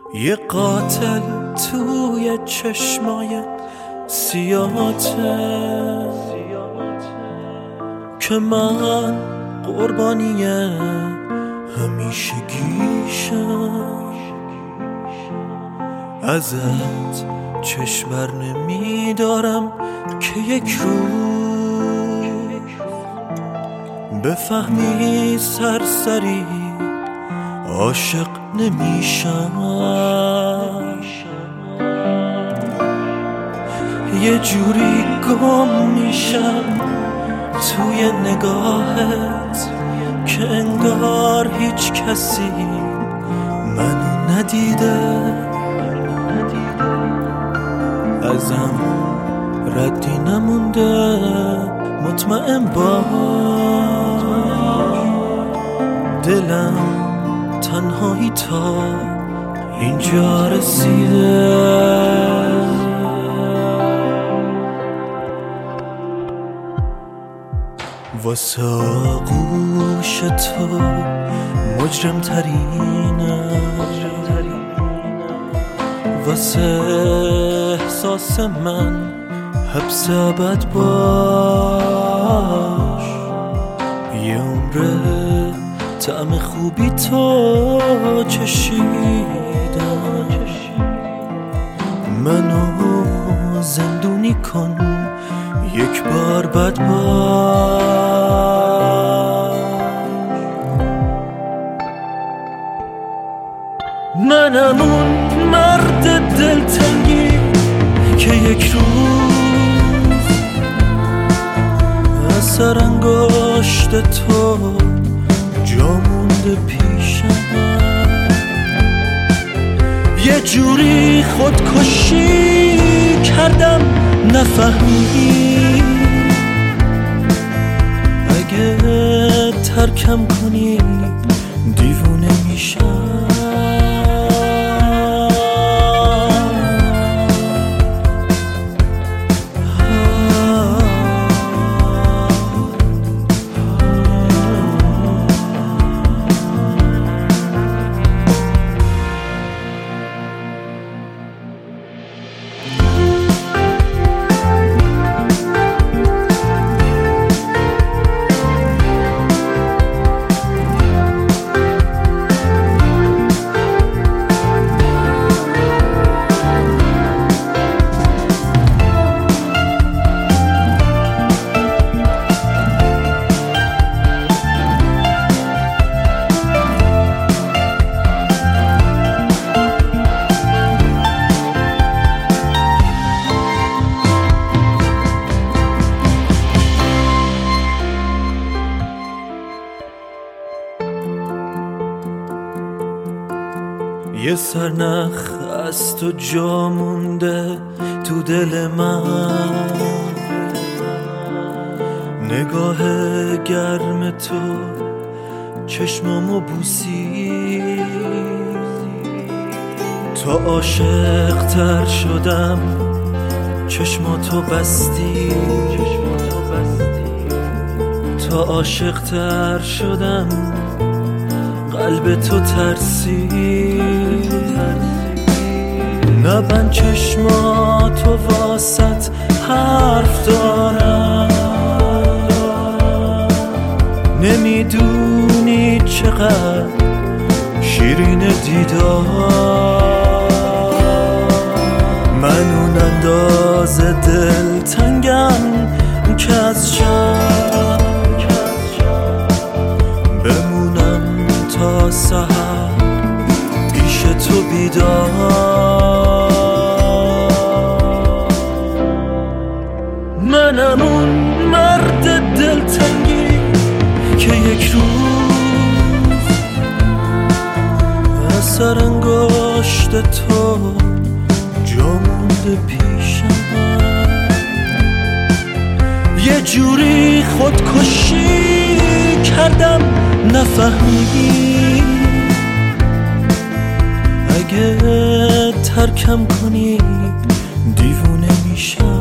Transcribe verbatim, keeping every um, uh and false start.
یه قاتل توی چشمای سیاهته که من قربانی همیشگیشم. ازت چشم بر نمیدارم که یک روز بفهمی سرسری عاشق نمیشم. یه جوری گم میشم توی نگاهت که انگار هیچ کسی منو ندیده. ازم ردی نمونده، مطمئن باش دلم تنهایی تا اینجا رسیده. واسه آغوش تو مجرم ترینه، واسه احساس من حبس ابد باش. یه عمره طعم خوبی تو چشیدم، منو زندونی کن یک بار بد باش. منم اون مرد دلتنگی که یک روز اثر انگشت تو جا مونده پیشم. یه جوری خودکشی کردم نفهمی، اگه ترکم کنی دیوونه میشم. یه سرنخ از تو جا مونده تو دل من، نگاه گرم تو چشمامو بوسی. تا عاشق تر شدم چشماتو بستی، تا عاشق تر شدم قلب تو ترسید. نبند چشماتو واسط حرف دارم، نمیدونی چقدر شیرین دیدار. من اون اندازه دل تنگم که از شب بمونم تا سحر پیش تو بیدار. منم اون مرد دلتنگی که یک روز اثر انگشت تو جا مونده پیشم. یه جوری خودکشی کردم نفهمی، اگه ترکم کنی دیوونه میشم.